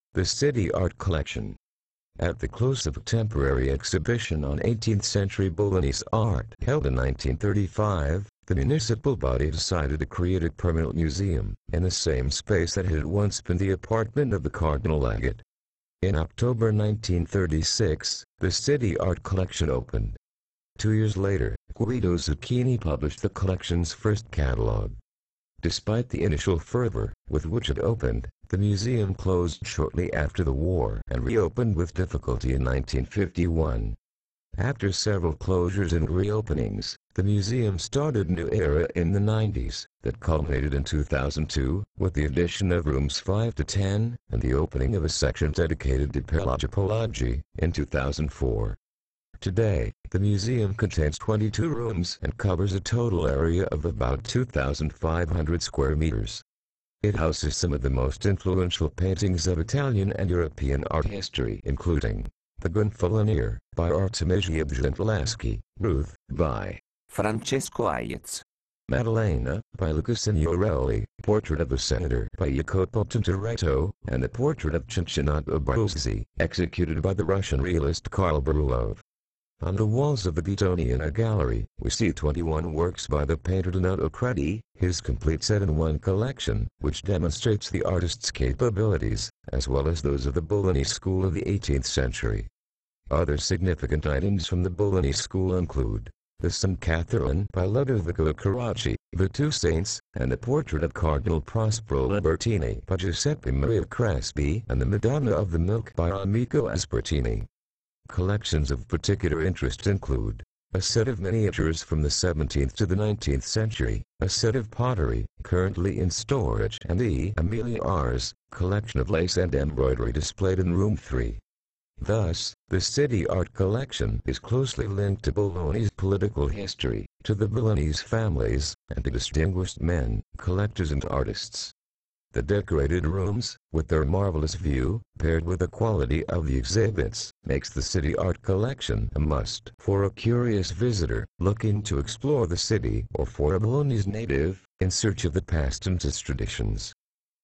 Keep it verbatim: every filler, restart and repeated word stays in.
The City Art Collection. At the close of a temporary exhibition on eighteenth century Bolognese art held in nineteen thirty-five, the municipal body decided to create a permanent museum in the same space that had once been the apartment of the Cardinal Legate. In October nineteen thirty-six, the City Art Collection opened. Two years later, Guido Zucchini published the collection's first catalogue. Despite the initial fervor with which it opened, the museum closed shortly after the war and reopened with difficulty in nineteen fifty-one. After several closures and reopenings, the museum started a new era in the nineties that culminated in two thousand two with the addition of rooms five to ten and the opening of a section dedicated to Pelagipology in two thousand four. Today, the museum contains twenty-two rooms and covers a total area of about two thousand five hundred square meters. It houses some of the most influential paintings of Italian and European art history, including The Gonfaloniere by Artemisia Gentileschi, Ruth by Francesco Hayez, Maddalena by Luca Signorelli, Portrait of the Senator by Jacopo Tintoretto, and the Portrait of Cincinnato Barozzi, executed by the Russian realist Karl Barulov. On the walls of the Beetoniana Gallery, we see twenty-one works by the painter Donato Credi, his complete set-in-one collection, which demonstrates the artist's capabilities, as well as those of the Bolognese school of the eighteenth century. Other significant items from the Bolognese school include the Saint Catherine by Ludovico Carracci, the Two Saints, and the Portrait of Cardinal Prospero Lambertini by Giuseppe Maria Crespi, and the Madonna of the Milk by Amico Aspertini. Collections of particular interest include a set of miniatures from the seventeenth to the nineteenth century, a set of pottery, currently in storage, and the Amelia Ars collection of lace and embroidery displayed in room three. Thus, the City Art Collection is closely linked to Bologna's political history, to the Bolognese families, and to distinguished men, collectors and artists. The decorated rooms, with their marvelous view, paired with the quality of the exhibits, makes the City Art Collection a must for a curious visitor looking to explore the city or for a Bolognese native in search of the past and its traditions.